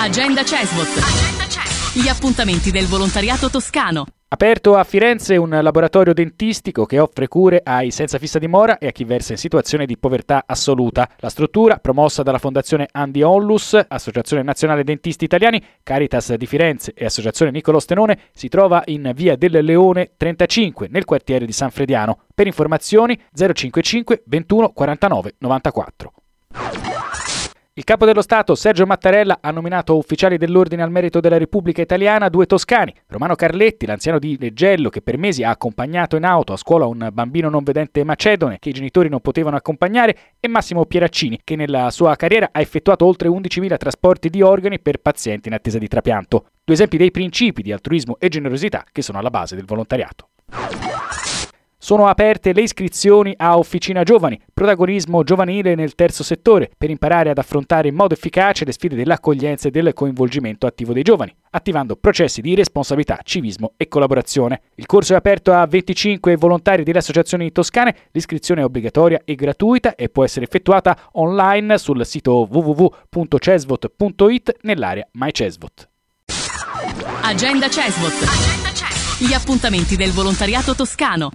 Agenda CESVOT. Gli appuntamenti del volontariato toscano. Aperto a Firenze un laboratorio dentistico che offre cure ai senza fissa dimora e a chi versa in situazione di povertà assoluta. La struttura, promossa dalla Fondazione Andi Onlus, Associazione Nazionale Dentisti Italiani, Caritas di Firenze e Associazione Niccolò Stenone, si trova in via del Leone 35, nel quartiere di San Frediano. Per informazioni 055 21 49 94. Il capo dello Stato, Sergio Mattarella, ha nominato ufficiali dell'Ordine al Merito della Repubblica Italiana 2 toscani. Romano Carletti, l'anziano di Leggello, che per mesi ha accompagnato in auto a scuola un bambino non vedente macedone che i genitori non potevano accompagnare, e Massimo Pieraccini, che nella sua carriera ha effettuato oltre 11.000 trasporti di organi per pazienti in attesa di trapianto. 2 esempi dei principi di altruismo e generosità che sono alla base del volontariato. Sono aperte le iscrizioni a Officina Giovani, protagonismo giovanile nel terzo settore, per imparare ad affrontare in modo efficace le sfide dell'accoglienza e del coinvolgimento attivo dei giovani, attivando processi di responsabilità, civismo e collaborazione. Il corso è aperto a 25 volontari delle associazioni toscane, l'iscrizione è obbligatoria e gratuita e può essere effettuata online sul sito www.cesvot.it nell'area MyCesvot. Agenda CESVOT. Gli appuntamenti del volontariato toscano.